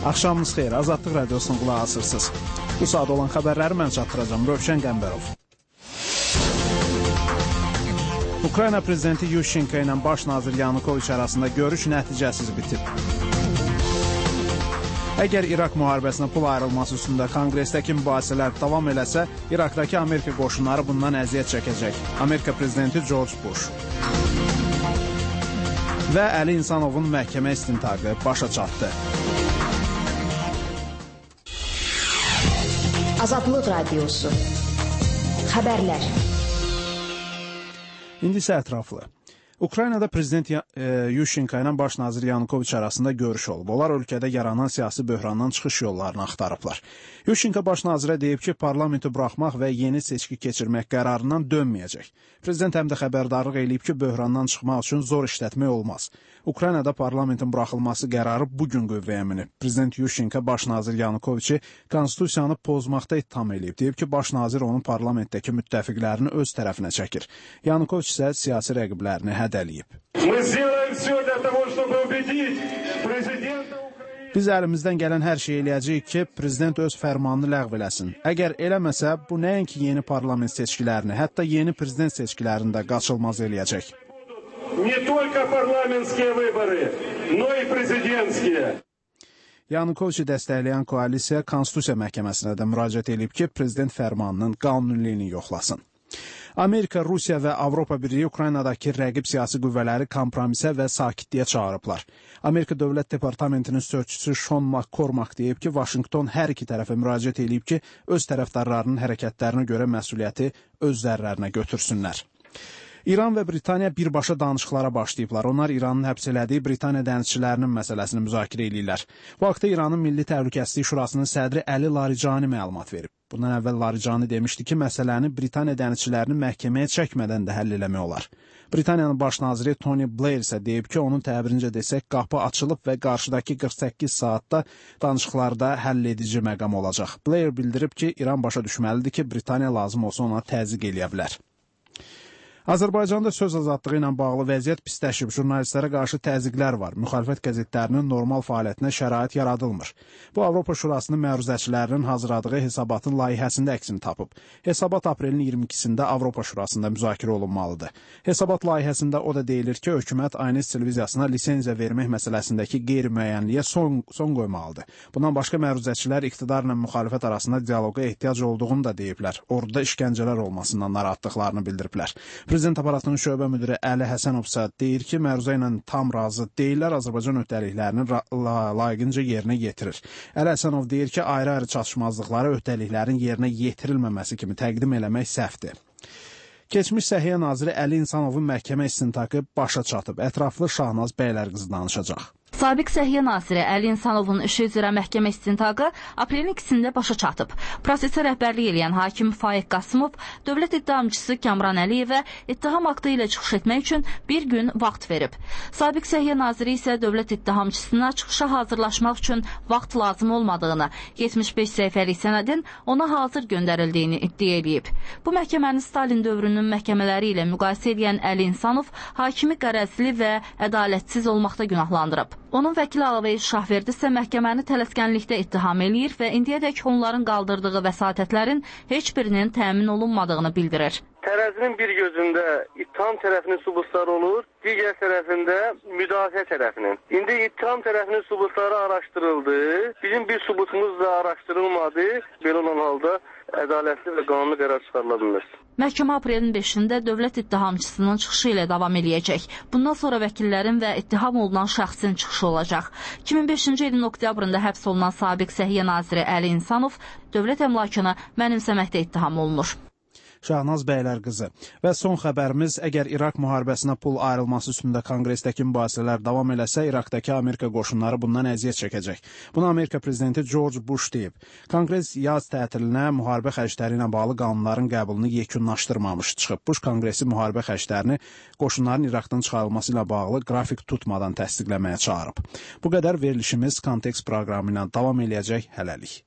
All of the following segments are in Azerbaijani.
Axşamınız xeyir, Azadlıq Radiosuna qulaq asırsınız. Bu saat olan xəbərləri mən çatdıracağım, Rövşən Qəmbərov. Ukrayna prezidenti Yushchenko ilə baş nazir Yanukoviç arasında görüş nəticəsiz bitib. Əgər İraq müharibəsinə pul ayrılması üstündə konqresdəki mübahisələr davam eləsə, İraqdakı Amerika qoşunları bundan əziyyət çəkəcək. Amerika prezidenti George Bush. Və Əli İnsanovun məhkəmə istintaqı başa çatdı. Azadlıq Radiosu. Xəbərlər. İndi isə ətraflı. Ukraynada prezident Yushchenko ilə baş nazir Yanukoviç arasında görüş olub. Onlar ölkədə yaranan siyasi böhrandan çıxış yollarını axtarıblar. Yushchenko baş nazirə deyib ki, parlamenti buraxmaq və yeni seçki keçirmək qərarından dönməyəcək. Prezident həm də xəbərdarlıq eləyib ki, böhrandan çıxmaq üçün zor işlətmək olmaz. Ukraynada parlamentin buraxılması qərarı bugün qüvvəyə minib. Prezident Yushchenko baş nazir Yanukoviçi konstitusiyanı pozmaqda ittiham eləyib. Deyib ki, baş nazir onun parlamentdəki müttəfiqlərini öz tərəfinə çəkir. Yanukoviç isə siyasi rəqiblərini hədələyib. Biz əlimizdən gələn hər şey eləyəcəyik ki, prezident öz fərmanını ləğv eləsin. Əgər eləməsə, bu nəinki yeni parlament seçkilərini, hətta yeni prezident seçkilərini də qaçılmaz eləyəcək. Yanukoviçi dəstəkləyən koalisiya Konstitusiya məhkəməsinə də müraciət edib ki, prezident fərmanının qanuniliyini yoxlasın. Amerika, Rusiya və Avropa Birliyi Ukraynadakı rəqib siyasi qüvvələri kompromisə və sakitliyə çağırıblar. Amerika Dövlət Departamentinin sözçüsü Sean McCormack deyib ki, Vaşinqton hər iki tərəfə müraciət edib ki, öz tərəfdarlarının hərəkətlərinə görə məsuliyyəti öz zərrlərinə götürsünlər. İran və Britaniya birbaşa danışıqlara başlayıblar. Onlar İranın həbs elədiyi Britaniya dənizçilərinin məsələsini müzakirə edirlər. Bu haqda İranın Milli Təhlükəsizlik Şurasının sədri Əli Larijani məlumat verib. Bundan əvvəl Larijani demişdi ki, məsələni Britaniya dənizçilərini məhkəməyə çəkmədən də həll eləmək olar. Britaniyanın baş naziri Tony Blair isə deyib ki, onun təbirincə desək, qapı açılıb və qarşıdakı 48 saatda danışıqlarda həll edici məqam olacaq. Blair bildirib ki, İran başa düşməlidir ki, Britaniya lazım olsa ona təzyiq eləyə bilər. Azərbaycanda söz azadlığı ilə bağlı vəziyyət pisləşib, jurnalistlərə qarşı təzyiqlər var, müxalifət qəzetlərinin normal fəaliyyətinə şərait yaradılmır. Bu, Avropa Şurasının məruzəçilərinin hazırladığı hesabatın layihəsində əksini tapıb. Hesabat aprelin 22-sində Avropa Şurasında müzakirə olunmalıdır. Hesabat layihəsində o da deyilir ki, hökumət Aynes televiziyasına lisenziya vermək məsələsindəki qeyri-müəyyənliyə son qoymalıdır. Bundan başqa məruzəçilər iqtidarla müxalifət arasında dialoqa ehtiyac olduğunu da deyiblər. Orada işgəncələr olmasından narahatlıqlarını bildiriblər. Prezident aparatının şöbə müdiri Əli Həsənov isə deyir ki, məruzə ilə tam razı deyirlər, Azərbaycan öhdəliklərini layiqincə yerinə yetirir. Əli Həsənov deyir ki, ayrı-ayrı çatışmazlıqları öhdəliklərin yerinə yetirilməməsi kimi təqdim eləmək səhvdir. Keçmiş Səhiyyə naziri Əli İnsanovun məhkəmə istintaqı başa çatıb. Ətraflı Şahnaz Bəylərqızı danışacaq. Sabiq Səhiyyə naziri Əli İnsanovun işi üzrə məhkəmə istintaqı aprelin 2-sində başa çatıb. Prosesə rəhbərlik edən hakim Faiq Qasımov dövlət ittihamçısı Kamran Əliyevə ittiham aktı ilə çıxış etmək üçün bir gün vaxt verib. Sabiq Səhiyyə naziri isə dövlət ittihamçısına çıxışa hazırlaşmaq üçün vaxt lazım olmadığını, 75 səhifəlik sənədin ona hazır göndərildiyini iddia edib. Bu məhkəməni Stalin dövrünün məhkəmələri ilə müqayisə edən Əli İnsanov hakimi qərəzli və ədalətsiz olmaqda günahlandırıb. Onun vəkili Alaveyi Şahverdi isə məhkəməni tələskənlikdə ittiham eləyir və indiyədək onların qaldırdığı vəsatətlərin heç birinin təmin olunmadığını bildirir. Tərəzinin bir gözündə ittiham tərəfinin sübutları olur, digər tərəfində müdafiə tərəfinin. İndi ittiham tərəfinin sübutları araşdırıldı, bizim bir sübutumuz da araşdırılmadı, belə olan halda ədalətli və qanunlu qərar çıxarıla bilmir. Məhkəmə aprelin 5-də dövlət ittihamçısının çıxışı ilə davam eləyəcək. Bundan sonra vəkillərin və ittiham olunan şəxsin çıxışı olacaq. 2005-ci ilin oktyabrında həbs olunan sabiq Səhiyyə naziri Əli İnsanov dövlət əmlakını mənimsəməkdə ittiham olunur. Şahnaz Bəylərqızı. Və son xəbərimiz, əgər İraq müharibəsinə pul ayrılması üstündə konqresdəki mübahisələr davam eləsə, İraqdakı Amerika qoşunları bundan əziyyət çəkəcək. Bunu Amerika prezidenti George Bush deyib. Konqres yaz tətilinə müharibə xərcləri ilə bağlı qanunların qəbulunu yekunlaşdırmamış çıxıb. Bush konqresi müharibə xərclərini qoşunların İraqdan çıxarılması ilə bağlı qrafik tutmadan təsdiqləməyə çağırıb. Bu qədər verilişimiz Kontekst proqramı ilə davam eləyəcək hələlik.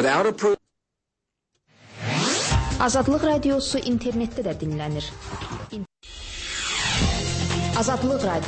Azadlıq Radiosu internetdə də dinlənir. Azadlıq Radiosu.